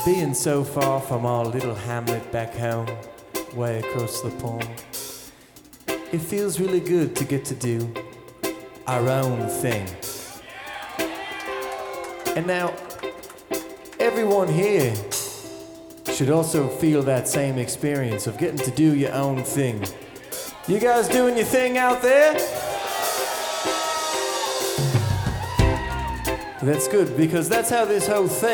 Being so far from our little hamlet back home, way across the pond, it feels really good to get to do our own thing. And now, everyone here should also feel that same experience of getting to do your own thing. You guys doing your thing out there? That's good, because that's how this whole thing